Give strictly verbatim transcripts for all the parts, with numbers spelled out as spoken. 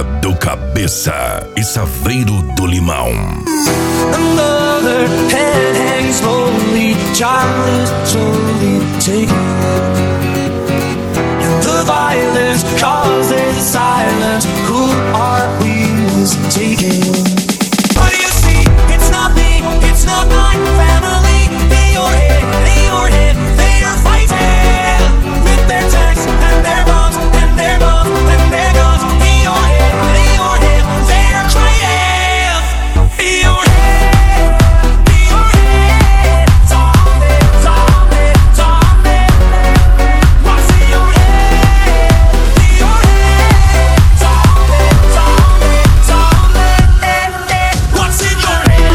do Cabeça e Saveiro do Limão. Another head hangs slowly, child is slowly taken. And the violence causes silence. Who are we mistaken? What do you see? It's not me, it's not my family. In your head, in your head, they are fighting with their tanks and their bombs and their bombs and their guns. In your head, in your head, they are crying. In your head, in your head, zombie, zombie, zombie. What's in your head? In your head, zombie, zombie, zombie. What's in your head?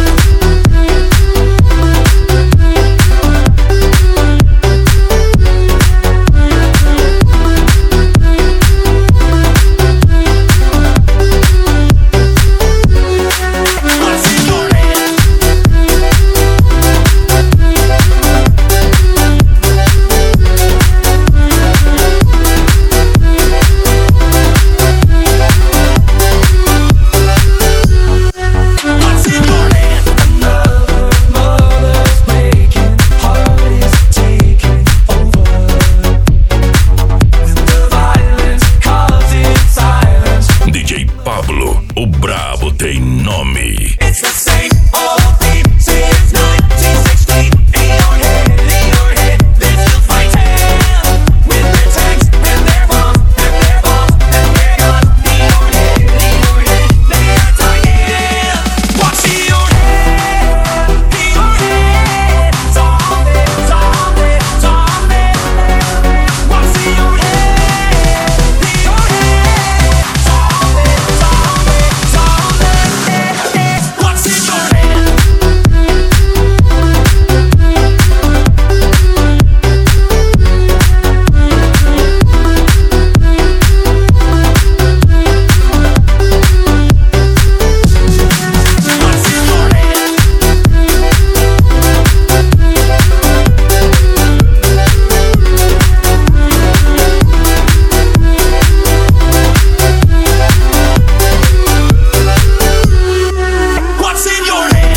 What's in your head? What's in your head? Another mother's breaking, heart is taking over. When the violence causes silence. D J Pablo, o brabo tem nome. It's the same old theme since nineteen sixteen. In your head, in your head, they're still fighting with their tanks and their bombs and their bombs and their guns. In your head, in your head, they are dying. What's in your head? In your head, zombie, zombie, zombie. What's in your head? In your head, zombie, zombie, zombie. What's in your head? What's in your head? What's in your head?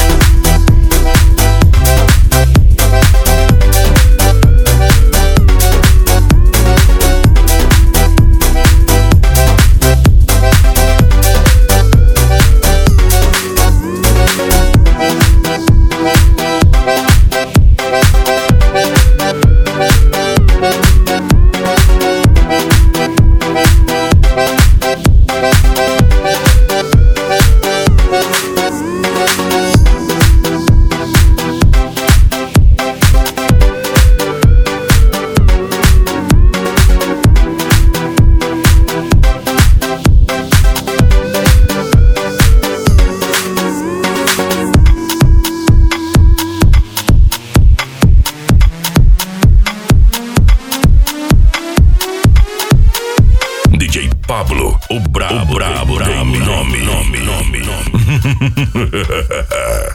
D J Pablo, o brabo, o brabo tem nome, nome, nome, nome.